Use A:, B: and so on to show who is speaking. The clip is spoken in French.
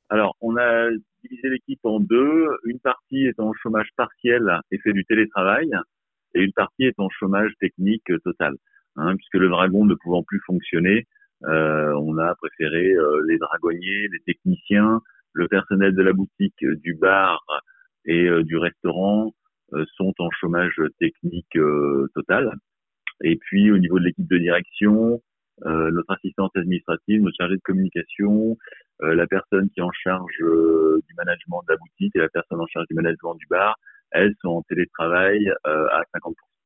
A: Alors, on a divisé l'équipe en deux. Une partie est en chômage partiel et fait du télétravail, et une partie est en chômage technique total. Puisque le dragon ne pouvant plus fonctionner, on a préféré les dragonniers, les techniciens, le personnel de la boutique, du bar et du restaurant sont en chômage technique total. Et puis au niveau de l'équipe de direction, notre assistante administrative, notre chargée de communication, la personne qui est en charge du management de la boutique et la personne en charge du management du bar, elles sont en télétravail à 50%.